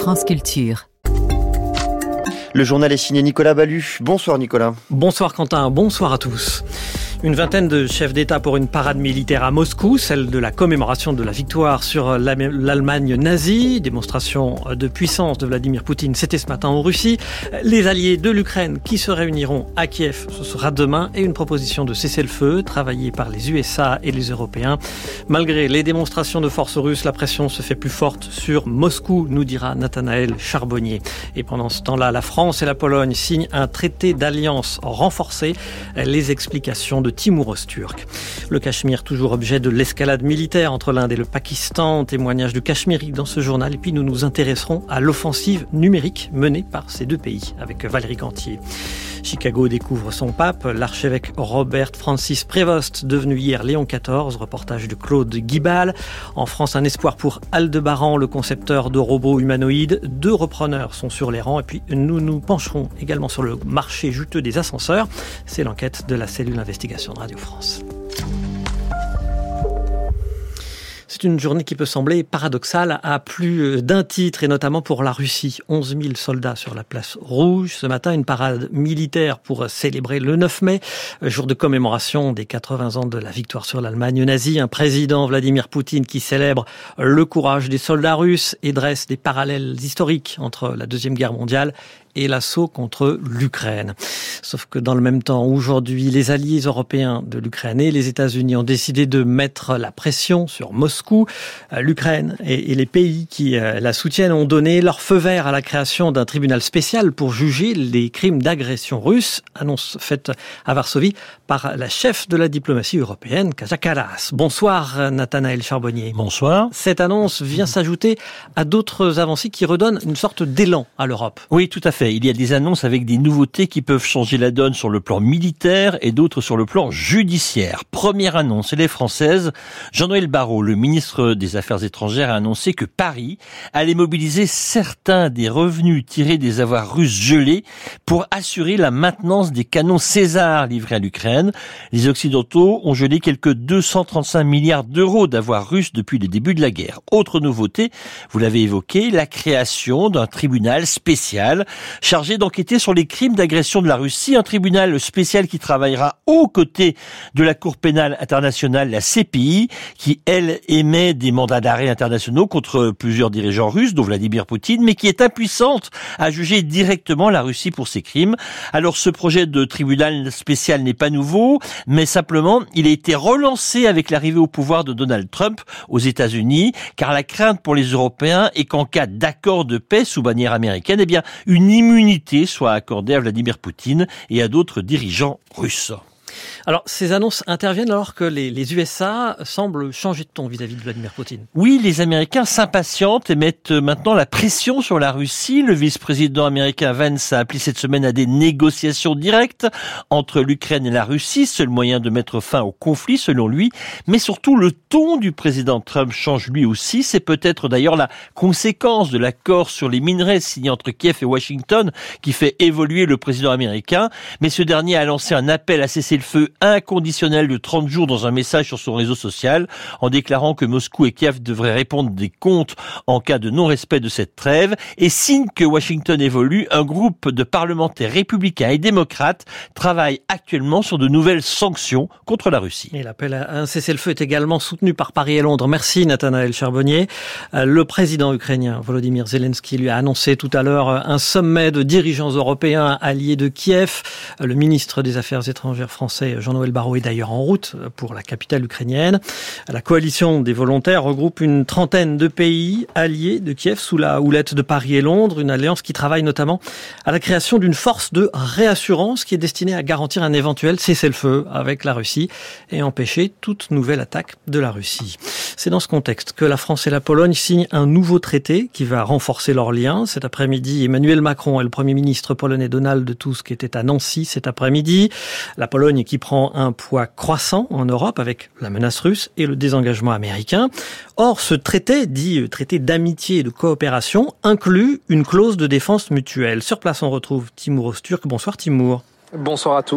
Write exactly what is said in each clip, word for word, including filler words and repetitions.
France Culture. Le journal est signé Nicolas Ballu. Bonsoir Nicolas. Bonsoir Quentin, bonsoir à tous. Une vingtaine de chefs d'État pour une parade militaire à Moscou, celle de la commémoration de la victoire sur l'Allemagne nazie. Démonstration de puissance de Vladimir Poutine, c'était ce matin en Russie. Les alliés de l'Ukraine qui se réuniront à Kiev, ce sera demain. Et une proposition de cessez-le-feu travaillée par les U S A et les Européens. Malgré les démonstrations de force russes, la pression se fait plus forte sur Moscou, nous dira Nathanaël Charbonnier. Et pendant ce temps-là, la France et la Pologne signent un traité d'alliance renforcé. Les explications de Timur Öztürk. Le Cachemire, toujours objet de l'escalade militaire entre l'Inde et le Pakistan. Témoignage de Cachemiri dans ce journal. Et puis nous nous intéresserons à l'offensive numérique menée par ces deux pays avec Valérie Cantier. Chicago découvre son pape, l'archevêque Robert Francis Prévost, devenu hier Léon quatorze, reportage de Claude Guibal. En France, un espoir pour Aldebaran, le concepteur de robots humanoïdes. Deux repreneurs sont sur les rangs. Et puis nous nous pencherons également sur le marché juteux des ascenseurs. C'est l'enquête de la cellule d'investigation de Radio France. C'est une journée qui peut sembler paradoxale à plus d'un titre, et notamment pour la Russie. onze mille soldats sur la place Rouge. Ce matin, une parade militaire pour célébrer le neuf mai, jour de commémoration des quatre-vingts ans de la victoire sur l'Allemagne nazie. Un président, Vladimir Poutine, qui célèbre le courage des soldats russes et dresse des parallèles historiques entre la Deuxième Guerre mondiale et l'assaut contre l'Ukraine. Sauf que dans le même temps, aujourd'hui, les alliés européens de l'Ukraine et les États-Unis ont décidé de mettre la pression sur Moscou. L'Ukraine et les pays qui la soutiennent ont donné leur feu vert à la création d'un tribunal spécial pour juger les crimes d'agression russe, annonce faite à Varsovie par la chef de la diplomatie européenne, Kaja Kallas. Bonsoir Nathanaël Charbonnier. Bonsoir. Cette annonce vient s'ajouter à d'autres avancées qui redonnent une sorte d'élan à l'Europe. Oui, tout à fait. Il y a des annonces avec des nouveautés qui peuvent changer la donne sur le plan militaire et d'autres sur le plan judiciaire. Première annonce, elle est française. Jean-Noël Barrot, le ministre des Affaires étrangères, a annoncé que Paris allait mobiliser certains des revenus tirés des avoirs russes gelés pour assurer la maintenance des canons César livrés à l'Ukraine. Les Occidentaux ont gelé quelques deux cent trente-cinq milliards d'euros d'avoirs russes depuis le début de la guerre. Autre nouveauté, vous l'avez évoqué, la création d'un tribunal spécial chargé d'enquêter sur les crimes d'agression de la Russie, un tribunal spécial qui travaillera aux côtés de la Cour pénale internationale, la C P I, qui, elle, émet des mandats d'arrêt internationaux contre plusieurs dirigeants russes, dont Vladimir Poutine, mais qui est impuissante à juger directement la Russie pour ses crimes. Alors, ce projet de tribunal spécial n'est pas nouveau, mais simplement, il a été relancé avec l'arrivée au pouvoir de Donald Trump aux États-Unis, car la crainte pour les Européens est qu'en cas d'accord de paix sous bannière américaine, eh bien, une immunité soit accordée à Vladimir Poutine et à d'autres dirigeants russes. Alors, ces annonces interviennent alors que les, les U S A semblent changer de ton vis-à-vis de Vladimir Poutine. Oui, les Américains s'impatientent et mettent maintenant la pression sur la Russie. Le vice-président américain Vance a appelé cette semaine à des négociations directes entre l'Ukraine et la Russie, seul moyen de mettre fin au conflit selon lui. Mais surtout, le ton du président Trump change lui aussi. C'est peut-être d'ailleurs la conséquence de l'accord sur les minerais signé entre Kiev et Washington qui fait évoluer le président américain. Mais ce dernier a lancé un appel à cesser le feu inconditionnel de trente jours dans un message sur son réseau social, en déclarant que Moscou et Kiev devraient répondre des comptes en cas de non-respect de cette trêve. Et signe que Washington évolue, un groupe de parlementaires républicains et démocrates travaille actuellement sur de nouvelles sanctions contre la Russie. Et l'appel à un cessez-le-feu est également soutenu par Paris et Londres. Merci Nathanaël Charbonnier. Le président ukrainien Volodymyr Zelensky lui a annoncé tout à l'heure un sommet de dirigeants européens alliés de Kiev. Le ministre des Affaires étrangères français Jean-Noël Barrot est d'ailleurs en route pour la capitale ukrainienne. La coalition des volontaires regroupe une trentaine de pays alliés de Kiev sous la houlette de Paris et Londres, une alliance qui travaille notamment à la création d'une force de réassurance qui est destinée à garantir un éventuel cessez-le-feu avec la Russie et empêcher toute nouvelle attaque de la Russie. C'est dans ce contexte que la France et la Pologne signent un nouveau traité qui va renforcer leurs liens. Cet après-midi, Emmanuel Macron et le Premier ministre polonais Donald Tusk étaient à Nancy cet après-midi. La Pologne qui prend un poids croissant en Europe avec la menace russe et le désengagement américain. Or, ce traité, dit traité d'amitié et de coopération, inclut une clause de défense mutuelle. Sur place, on retrouve Timur Öztürk. Bonsoir Timur. Bonsoir à tous.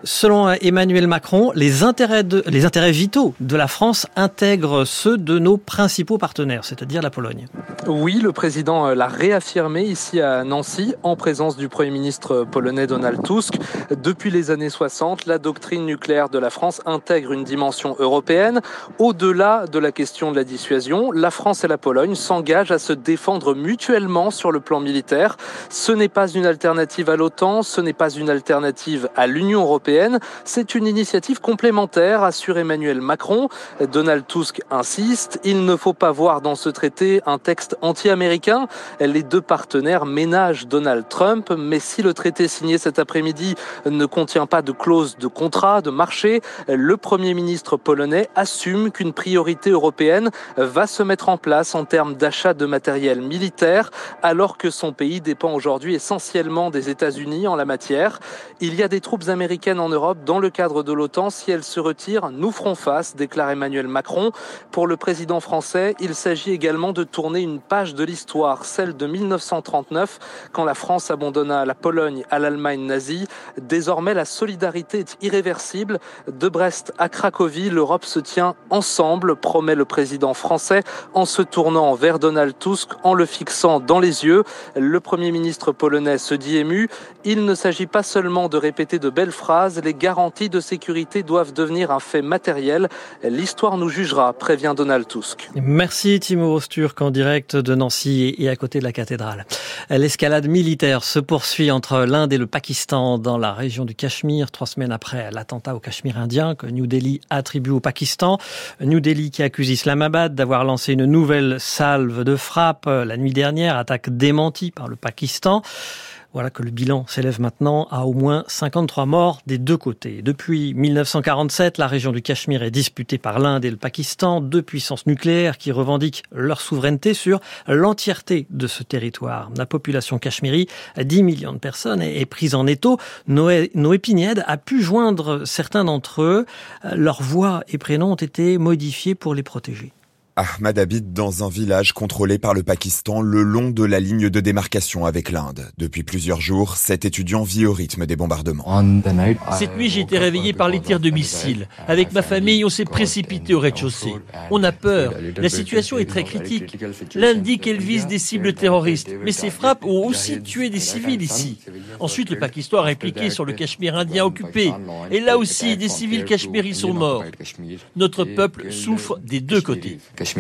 Selon Emmanuel Macron, les intérêts, de, les intérêts vitaux de la France intègrent ceux de nos principaux partenaires, c'est-à-dire la Pologne. Oui, le président l'a réaffirmé ici à Nancy, en présence du Premier ministre polonais Donald Tusk. Depuis les années soixante, la doctrine nucléaire de la France intègre une dimension européenne. Au-delà de la question de la dissuasion, la France et la Pologne s'engagent à se défendre mutuellement sur le plan militaire. Ce n'est pas une alternative à l'OTAN, ce n'est pas une alternative à l'Union européenne. C'est une initiative complémentaire, assure Emmanuel Macron. Donald Tusk insiste, il ne faut pas voir dans ce traité un texte anti-américain. Les deux partenaires ménagent Donald Trump, mais si le traité signé cet après-midi ne contient pas de clause de contrat, de marché, le Premier ministre polonais assume qu'une priorité européenne va se mettre en place en termes d'achat de matériel militaire, alors que son pays dépend aujourd'hui essentiellement des États-Unis en la matière. Il y a des troupes américaines en Europe dans le cadre de l'OTAN. Si elles se retirent, nous ferons face, déclare Emmanuel Macron. Pour le président français, il s'agit également de tourner une page de l'histoire, celle de mille neuf cent trente-neuf, quand la France abandonna la Pologne à l'Allemagne nazie. Désormais, la solidarité est irréversible. De Brest à Cracovie, l'Europe se tient ensemble, promet le président français, en se tournant vers Donald Tusk, en le fixant dans les yeux. Le Premier ministre polonais se dit ému. Il ne s'agit pas seulement de répéter de belles phrases, les garanties de sécurité doivent devenir un fait matériel. L'histoire nous jugera, prévient Donald Tusk. Merci Timo Rosturk en direct de Nancy et à côté de la cathédrale. L'escalade militaire se poursuit entre l'Inde et le Pakistan dans la région du Cachemire, trois semaines après l'attentat au Cachemire indien que New Delhi attribue au Pakistan. New Delhi qui accuse Islamabad d'avoir lancé une nouvelle salve de frappe la nuit dernière, attaque démentie par le Pakistan. Voilà que le bilan s'élève maintenant à au moins cinquante-trois morts des deux côtés. Depuis mille neuf cent quarante-sept, la région du Cachemire est disputée par l'Inde et le Pakistan, deux puissances nucléaires qui revendiquent leur souveraineté sur l'entièreté de ce territoire. La population cachemiri, dix millions de personnes, est prise en étau. Noé, Noé Pignède a pu joindre certains d'entre eux. Leurs voix et prénoms ont été modifiés pour les protéger. Ahmad habite dans un village contrôlé par le Pakistan le long de la ligne de démarcation avec l'Inde. Depuis plusieurs jours, cet étudiant vit au rythme des bombardements. Cette nuit, j'ai été réveillé par les tirs de missiles. Avec ma famille, on s'est précipité au rez-de-chaussée. On a peur. La situation est très critique. L'Inde dit qu'elle vise des cibles terroristes, mais ces frappes ont aussi tué des civils ici. Ensuite, le Pakistan a répliqué sur le Cachemire indien occupé. Et là aussi, des civils cachemiris sont morts. Notre peuple souffre des deux côtés.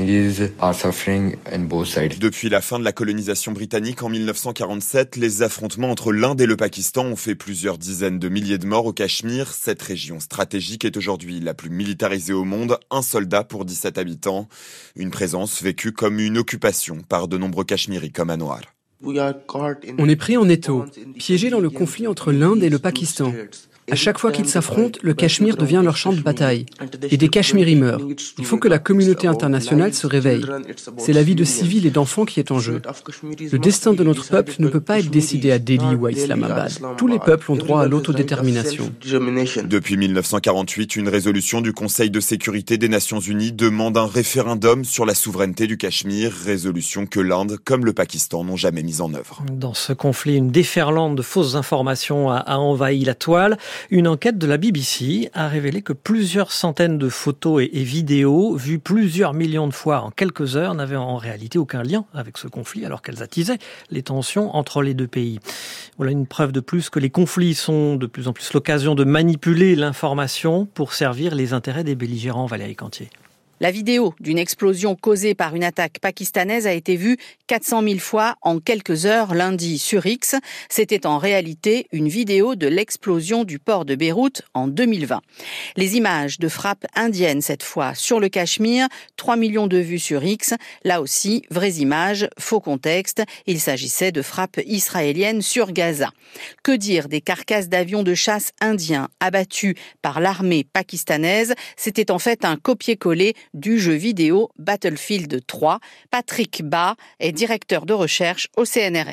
Depuis la fin de la colonisation britannique en mille neuf cent quarante-sept, les affrontements entre l'Inde et le Pakistan ont fait plusieurs dizaines de milliers de morts au Cachemire. Cette région stratégique est aujourd'hui la plus militarisée au monde, un soldat pour dix-sept habitants. Une présence vécue comme une occupation par de nombreux Cachemiris comme Anwar. On est pris en étau, piégé dans le conflit entre l'Inde et le Pakistan. À chaque fois qu'ils s'affrontent, le Cachemire devient leur champ de bataille. Et des Cachemiris meurent. Il faut que la communauté internationale se réveille. C'est la vie de civils et d'enfants qui est en jeu. Le destin de notre peuple ne peut pas être décidé à Delhi ou à Islamabad. Tous les peuples ont droit à l'autodétermination. Depuis mille neuf cent quarante-huit, une résolution du Conseil de sécurité des Nations Unies demande un référendum sur la souveraineté du Cachemire, résolution que l'Inde comme le Pakistan n'ont jamais mise en œuvre. Dans ce conflit, une déferlante de fausses informations a, a envahi la toile. Une enquête de la B B C a révélé que plusieurs centaines de photos et, et vidéos vues plusieurs millions de fois en quelques heures n'avaient en réalité aucun lien avec ce conflit, alors qu'elles attisaient les tensions entre les deux pays. Voilà une preuve de plus que les conflits sont de plus en plus l'occasion de manipuler l'information pour servir les intérêts des belligérants. Valérie Cantier. La vidéo d'une explosion causée par une attaque pakistanaise a été vue quatre cent mille fois en quelques heures lundi sur X. C'était en réalité une vidéo de l'explosion du port de Beyrouth en deux mille vingt. Les images de frappes indiennes cette fois sur le Cachemire, trois millions de vues sur X. Là aussi, vraies images, faux contexte. Il s'agissait de frappes israéliennes sur Gaza. Que dire des carcasses d'avions de chasse indiens abattus par l'armée pakistanaise? C'était en fait un copier-coller du jeu vidéo Battlefield trois. Patrick Ba est directeur de recherche au C N R S.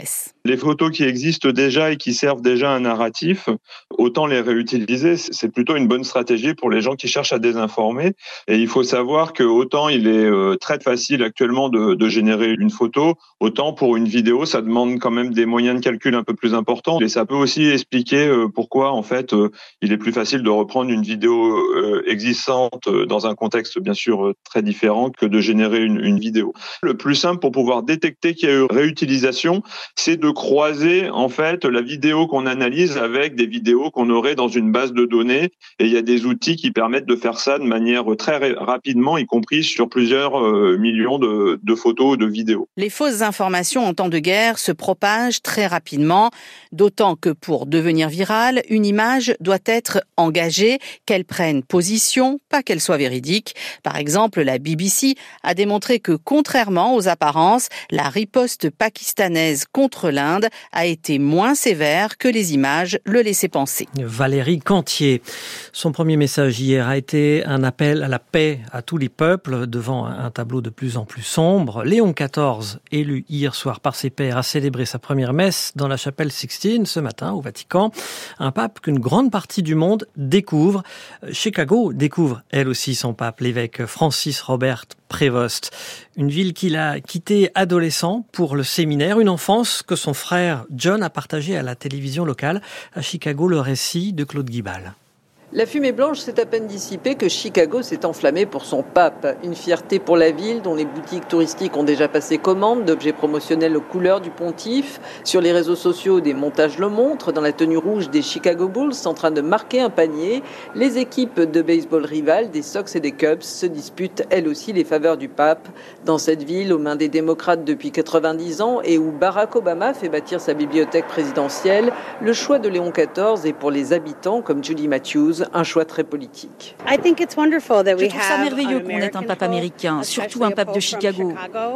Les photos qui existent déjà et qui servent déjà un narratif, autant les réutiliser, c'est plutôt une bonne stratégie pour les gens qui cherchent à désinformer. Et il faut savoir que autant il est euh, très facile actuellement de, de générer une photo, autant pour une vidéo, ça demande quand même des moyens de calcul un peu plus importants. Et ça peut aussi expliquer euh, pourquoi, en fait, euh, il est plus facile de reprendre une vidéo euh, existante euh, dans un contexte, bien sûr, euh, très différent que de générer une, une vidéo. Le plus simple pour pouvoir détecter qu'il y a eu réutilisation, c'est de croiser en fait la vidéo qu'on analyse avec des vidéos qu'on aurait dans une base de données, et il y a des outils qui permettent de faire ça de manière très rapidement, y compris sur plusieurs euh, millions de, de photos, de vidéos. Les fausses informations en temps de guerre se propagent très rapidement, d'autant que pour devenir virale, une image doit être engagée, qu'elle prenne position, pas qu'elle soit véridique. Par exemple, la B B C a démontré que contrairement aux apparences, la riposte pakistanaise contre l'Inde a été moins sévère que les images le laissaient penser. Valérie Cantier. Son premier message hier a été un appel à la paix à tous les peuples devant un tableau de plus en plus sombre. Léon quatorze, élu hier soir par ses pairs, a célébré sa première messe dans la chapelle Sixtine ce matin au Vatican. Un pape qu'une grande partie du monde découvre. Chicago découvre elle aussi son pape, l'évêque Francis Robert Prévost. Une ville qu'il a quittée adolescent pour le séminaire, une enfance que son frère John a partagée à la télévision locale. À Chicago, le récit de Claude Guibal. La fumée blanche s'est à peine dissipée que Chicago s'est enflammé pour son pape. Une fierté pour la ville dont les boutiques touristiques ont déjà passé commande d'objets promotionnels aux couleurs du pontife. Sur les réseaux sociaux, des montages le montrent. Dans la tenue rouge des Chicago Bulls, en train de marquer un panier, les équipes de baseball rivales des Sox et des Cubs se disputent elles aussi les faveurs du pape. Dans cette ville, aux mains des démocrates depuis quatre-vingt-dix ans et où Barack Obama fait bâtir sa bibliothèque présidentielle, le choix de Léon quatorze est pour les habitants comme Judy Matthews un choix très politique. Je trouve ça merveilleux qu'on ait un pape américain, surtout un pape de Chicago.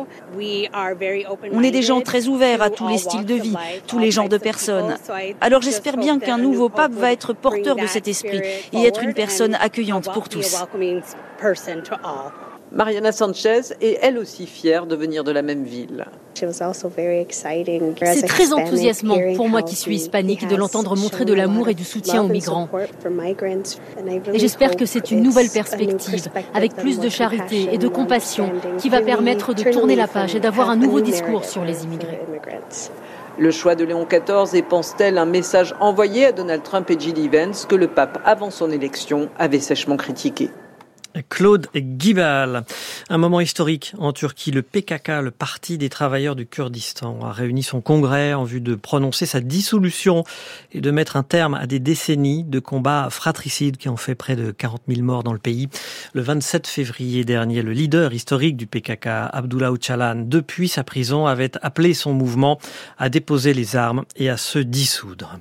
On est des gens très ouverts à tous les styles de vie, tous les genres de personnes. Alors j'espère bien qu'un nouveau pape va être porteur de cet esprit et être une personne accueillante pour tous. Mariana Sanchez est elle aussi fière de venir de la même ville. C'est très enthousiasmant pour moi qui suis hispanique de l'entendre montrer de l'amour et du soutien aux migrants. Et j'espère que c'est une nouvelle perspective, avec plus de charité et de compassion, qui va permettre de tourner la page et d'avoir un nouveau discours sur les immigrés. Le choix de Léon quatorze est, pense-t-elle, un message envoyé à Donald Trump et Jill Evans que le pape, avant son élection, avait sèchement critiqué. Claude Guibal. Un moment historique en Turquie. Le P K K, le Parti des travailleurs du Kurdistan, a réuni son congrès en vue de prononcer sa dissolution et de mettre un terme à des décennies de combats fratricides qui ont fait près de quarante mille morts dans le pays. Le vingt-sept février dernier, le leader historique du P K K, Abdullah Öcalan, depuis sa prison, avait appelé son mouvement à déposer les armes et à se dissoudre.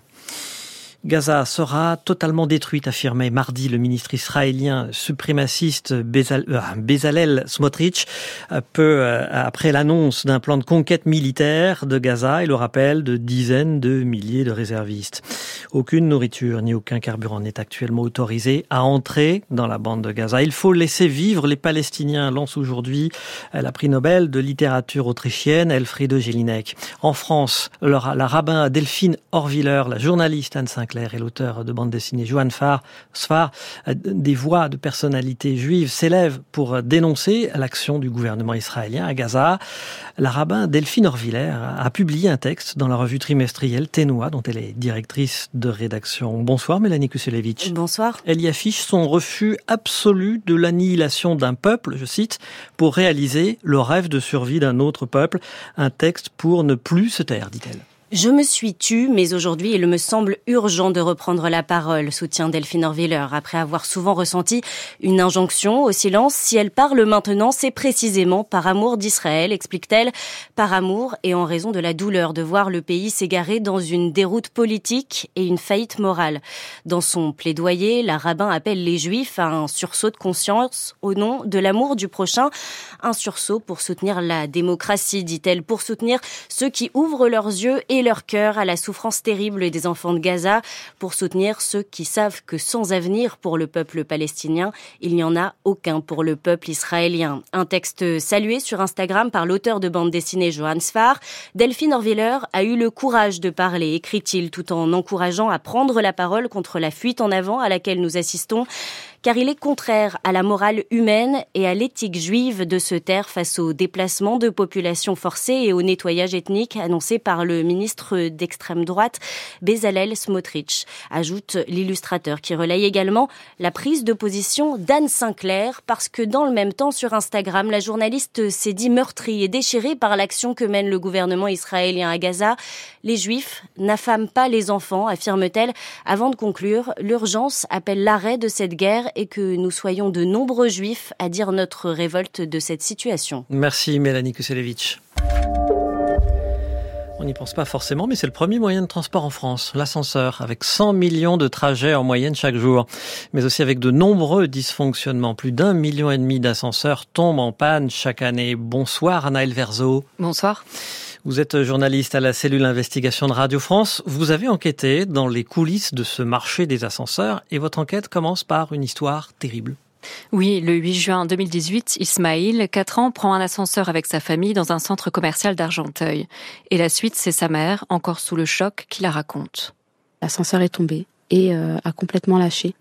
Gaza sera totalement détruite, affirmait mardi le ministre israélien suprémaciste Bezal, euh, Bezalel Smotrich, peu euh, après l'annonce d'un plan de conquête militaire de Gaza et le rappel de dizaines de milliers de réservistes. Aucune nourriture ni aucun carburant n'est actuellement autorisé à entrer dans la bande de Gaza. Il faut laisser vivre les Palestiniens, lance aujourd'hui la prix Nobel de littérature autrichienne Elfriede Jelinek. En France, la rabbin Delphine Horviller, la journaliste Anne Sinclair et l'auteur de bande dessinée Johan Sfar, des voix de personnalités juives s'élèvent pour dénoncer l'action du gouvernement israélien à Gaza. La rabbin Delphine Horviller a publié un texte dans la revue trimestrielle Ténois, dont elle est directrice de rédaction. Bonsoir Mélanie Kuselevich. Bonsoir. Elle y affiche son refus absolu de l'annihilation d'un peuple, je cite, pour réaliser le rêve de survie d'un autre peuple. Un texte pour ne plus se taire, dit-elle. Je me suis tue, mais aujourd'hui, il me semble urgent de reprendre la parole, soutient Delphine Horviller, après avoir souvent ressenti une injonction au silence. Si elle parle maintenant, c'est précisément par amour d'Israël, explique-t-elle, par amour et en raison de la douleur de voir le pays s'égarer dans une déroute politique et une faillite morale. Dans son plaidoyer, la rabbin appelle les Juifs à un sursaut de conscience au nom de l'amour du prochain, un sursaut pour soutenir la démocratie, dit-elle, pour soutenir ceux qui ouvrent leurs yeux et et leur cœur à la souffrance terrible des enfants de Gaza pour soutenir ceux qui savent que sans avenir pour le peuple palestinien, il n'y en a aucun pour le peuple israélien. Un texte salué sur Instagram par l'auteur de bande dessinée Johann Sfar. Delphine Orwiller a eu le courage de parler, écrit-il, tout en encourageant à prendre la parole contre la fuite en avant à laquelle nous assistons, car il est contraire à la morale humaine et à l'éthique juive de se taire face au déplacement de populations forcées et au nettoyage ethnique annoncé par le ministre d'extrême droite Bezalel Smotrich, ajoute l'illustrateur qui relaye également la prise de position d'Anne Sinclair, parce que dans le même temps sur Instagram, la journaliste s'est dit meurtrie et déchirée par l'action que mène le gouvernement israélien à Gaza. Les Juifs n'affament pas les enfants, affirme-t-elle, avant de conclure, l'urgence appelle l'arrêt de cette guerre et que nous soyons de nombreux Juifs à dire notre révolte de cette situation. Merci Mélanie Kuselevich. On n'y pense pas forcément, mais c'est le premier moyen de transport en France, l'ascenseur, avec cent millions de trajets en moyenne chaque jour, mais aussi avec de nombreux dysfonctionnements. Plus d'un million et demi d'ascenseurs tombent en panne chaque année. Bonsoir Anaëlle Verzeau. Bonsoir. Vous êtes journaliste à la cellule investigation de Radio France. Vous avez enquêté dans les coulisses de ce marché des ascenseurs et votre enquête commence par une histoire terrible. Oui, le huit juin deux mille dix-huit, Ismaïl, quatre ans, prend un ascenseur avec sa famille dans un centre commercial d'Argenteuil. Et la suite, c'est sa mère, encore sous le choc, qui la raconte. L'ascenseur est tombé et euh, a complètement lâché.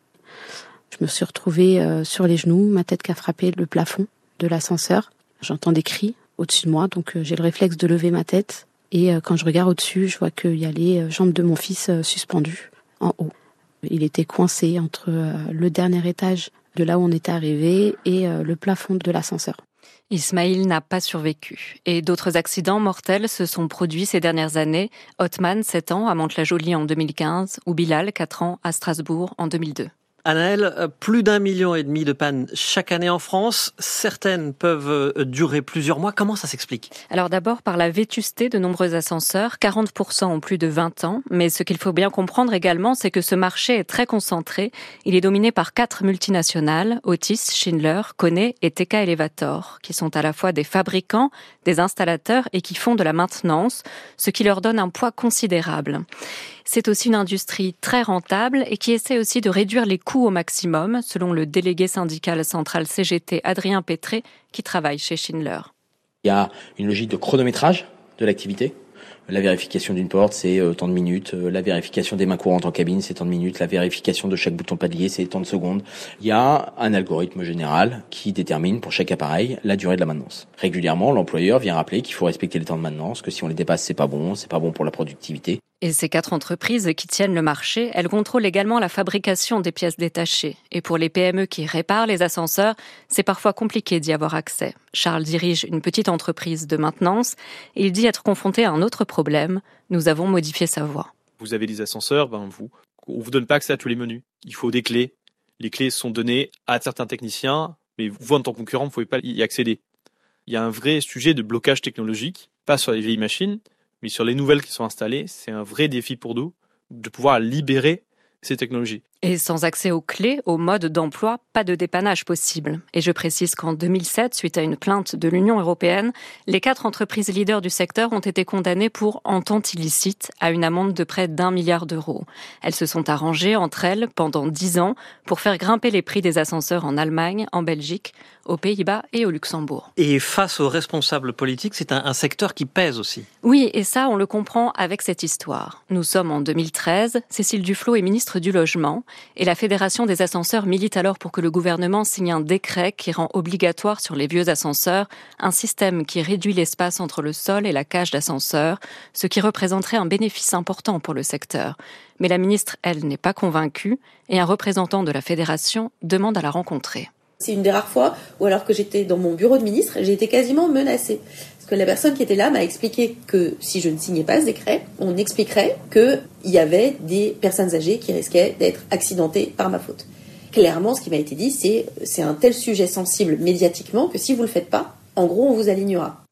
Je me suis retrouvée euh, sur les genoux, ma tête qui a frappé le plafond de l'ascenseur. J'entends des cris au-dessus de moi, donc euh, j'ai le réflexe de lever ma tête. Et euh, quand je regarde au-dessus, je vois qu'il y a les jambes de mon fils euh, suspendues en haut. Il était coincé entre euh, le dernier étage de là où on était arrivé et euh, le plafond de l'ascenseur. Ismaïl n'a pas survécu. Et d'autres accidents mortels se sont produits ces dernières années. Othman, sept ans, à Mantes-la-Jolie en deux mille quinze, ou Bilal, quatre ans, à Strasbourg en deux mille deux. Anaëlle, plus d'un million et demi de pannes chaque année en France. Certaines peuvent durer plusieurs mois. Comment ça s'explique ? Alors d'abord par la vétusté de nombreux ascenseurs. quarante pour cent ont plus de vingt ans. Mais ce qu'il faut bien comprendre également, c'est que ce marché est très concentré. Il est dominé par quatre multinationales, Otis, Schindler, Kone et T K Elevator, qui sont à la fois des fabricants, des installateurs et qui font de la maintenance, ce qui leur donne un poids considérable. C'est aussi une industrie très rentable et qui essaie aussi de réduire les coûts au maximum, selon le délégué syndical central C G T Adrien Pétré, qui travaille chez Schindler. Il y a une logique de chronométrage de l'activité. La vérification d'une porte, c'est tant de minutes. La vérification des mains courantes en cabine, c'est tant de minutes. La vérification de chaque bouton palier, c'est tant de secondes. Il y a un algorithme général qui détermine pour chaque appareil la durée de la maintenance. Régulièrement, l'employeur vient rappeler qu'il faut respecter les temps de maintenance, que si on les dépasse, c'est pas bon, c'est pas bon pour la productivité. Et ces quatre entreprises qui tiennent le marché, elles contrôlent également la fabrication des pièces détachées. Et pour les P M E qui réparent les ascenseurs, c'est parfois compliqué d'y avoir accès. Charles dirige une petite entreprise de maintenance et il dit être confronté à un autre problème. Nous avons modifié sa voix. Vous avez des ascenseurs, ben vous, on vous donne pas accès à tous les menus. Il faut des clés. Les clés sont données à certains techniciens, mais vous, en tant que concurrent, vous ne pouvez pas y accéder. Il y a un vrai sujet de blocage technologique, pas sur les vieilles machines, mais sur les nouvelles qui sont installées, c'est un vrai défi pour nous de pouvoir libérer ces technologies. Et sans accès aux clés, au mode d'emploi, pas de dépannage possible. Et je précise qu'en deux mille sept, suite à une plainte de l'Union européenne, les quatre entreprises leaders du secteur ont été condamnées pour entente illicite à une amende de près d'un milliard d'euros. Elles se sont arrangées entre elles pendant dix ans pour faire grimper les prix des ascenseurs en Allemagne, en Belgique, aux Pays-Bas et au Luxembourg. Et face aux responsables politiques, c'est un, un secteur qui pèse aussi. Oui, et ça, on le comprend avec cette histoire. Nous sommes en deux mille treize, Cécile Duflot est ministre du Logement, et la Fédération des ascenseurs milite alors pour que le gouvernement signe un décret qui rend obligatoire sur les vieux ascenseurs un système qui réduit l'espace entre le sol et la cage d'ascenseur, ce qui représenterait un bénéfice important pour le secteur. Mais la ministre, elle, n'est pas convaincue, et un représentant de la Fédération demande à la rencontrer. C'est une des rares fois où, alors que j'étais dans mon bureau de ministre, j'ai été quasiment menacée. Parce que la personne qui était là m'a expliqué que si je ne signais pas ce décret, on expliquerait qu'il y avait des personnes âgées qui risquaient d'être accidentées par ma faute. Clairement, ce qui m'a été dit, c'est c'est un tel sujet sensible médiatiquement que si vous ne le faites pas, en gros, on vous alignera.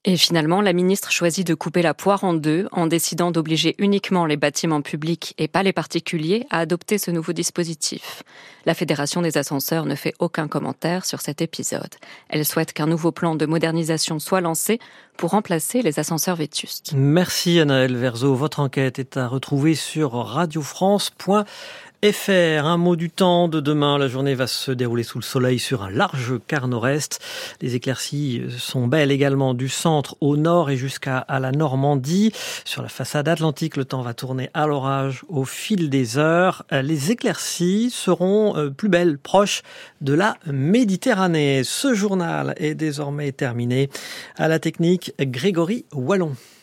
Et finalement, la ministre choisit de couper la poire en deux en décidant d'obliger uniquement les bâtiments publics et pas les particuliers à adopter ce nouveau dispositif. La Fédération des ascenseurs ne fait aucun commentaire sur cet épisode. Elle souhaite qu'un nouveau plan de modernisation soit lancé pour remplacer les ascenseurs vétustes. Merci Anaëlle Verzeau. Votre enquête est à retrouver sur radiofrance point F R. Un mot du temps de demain. La journée va se dérouler sous le soleil sur un large quart nord-est. Les éclaircies sont belles également du centre au nord et jusqu'à à la Normandie. Sur la façade atlantique, le temps va tourner à l'orage au fil des heures. Les éclaircies seront plus belles, proches de la Méditerranée. Ce journal est désormais terminé. À la technique, Grégory Wallon.